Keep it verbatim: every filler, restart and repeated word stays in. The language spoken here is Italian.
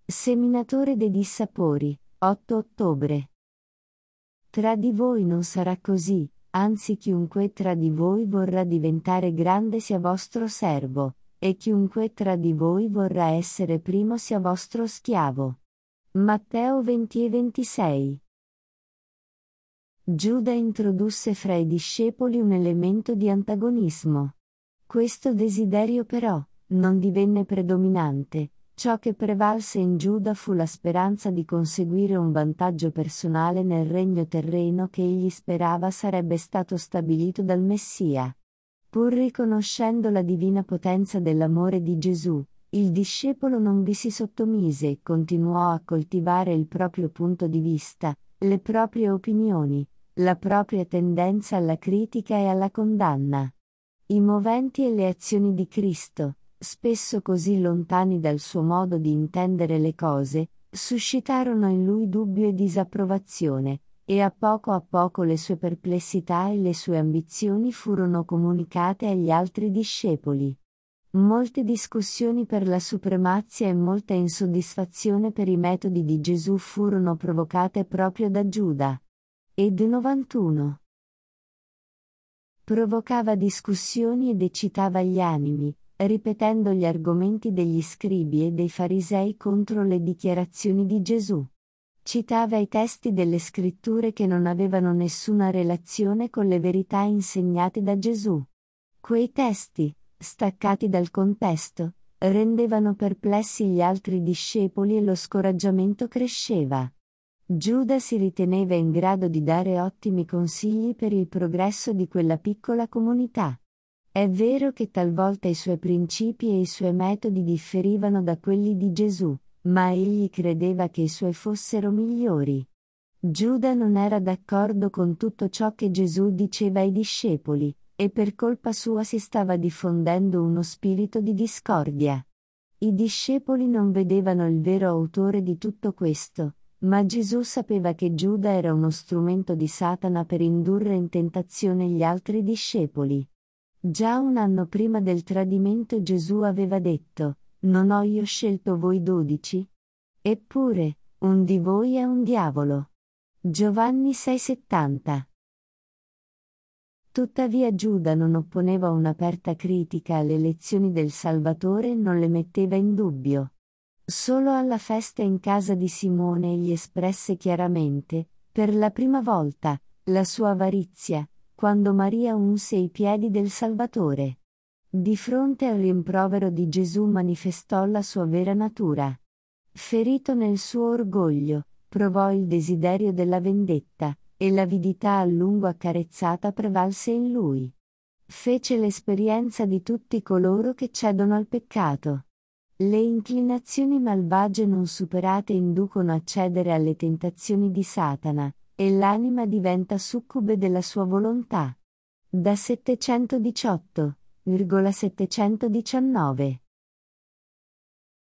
Seminatore dei dissapori, otto ottobre. Tra di voi non sarà così, anzi chiunque tra di voi vorrà diventare grande sia vostro servo, e chiunque tra di voi vorrà essere primo sia vostro schiavo. Matteo venti e ventisei. Giuda introdusse fra i discepoli un elemento di antagonismo. Questo desiderio però non divenne predominante. Ciò che prevalse in Giuda fu la speranza di conseguire un vantaggio personale nel regno terreno che egli sperava sarebbe stato stabilito dal Messia. Pur riconoscendo la divina potenza dell'amore di Gesù, il discepolo non vi si sottomise e continuò a coltivare il proprio punto di vista, le proprie opinioni, la propria tendenza alla critica e alla condanna. I moventi e le azioni di Cristo, spesso così lontani dal suo modo di intendere le cose, suscitarono in lui dubbio e disapprovazione, e a poco a poco le sue perplessità e le sue ambizioni furono comunicate agli altri discepoli. Molte discussioni per la supremazia e molta insoddisfazione per i metodi di Gesù furono provocate proprio da Giuda. Ed novantuno. Provocava discussioni ed eccitava gli animi, ripetendo gli argomenti degli scribi e dei farisei contro le dichiarazioni di Gesù. Citava i testi delle scritture che non avevano nessuna relazione con le verità insegnate da Gesù. Quei testi, staccati dal contesto, rendevano perplessi gli altri discepoli e lo scoraggiamento cresceva. Giuda si riteneva in grado di dare ottimi consigli per il progresso di quella piccola comunità. È vero che talvolta i suoi principi e i suoi metodi differivano da quelli di Gesù, ma egli credeva che i suoi fossero migliori. Giuda non era d'accordo con tutto ciò che Gesù diceva ai discepoli, e per colpa sua si stava diffondendo uno spirito di discordia. I discepoli non vedevano il vero autore di tutto questo, ma Gesù sapeva che Giuda era uno strumento di Satana per indurre in tentazione gli altri discepoli. Già un anno prima del tradimento Gesù aveva detto: «Non ho io scelto voi dodici? Eppure, un di voi è un diavolo». Giovanni sei settanta. Tuttavia Giuda non opponeva un'aperta critica alle lezioni del Salvatore e non le metteva in dubbio. Solo alla festa in casa di Simone egli espresse chiaramente, per la prima volta, la sua avarizia, quando Maria unse i piedi del Salvatore. Di fronte al rimprovero di Gesù manifestò la sua vera natura. Ferito nel suo orgoglio, provò il desiderio della vendetta, e l'avidità a lungo accarezzata prevalse in lui. Fece l'esperienza di tutti coloro che cedono al peccato. Le inclinazioni malvagie non superate inducono a cedere alle tentazioni di Satana, e l'anima diventa succube della sua volontà. Da settecentodiciotto virgola settecentodiciannove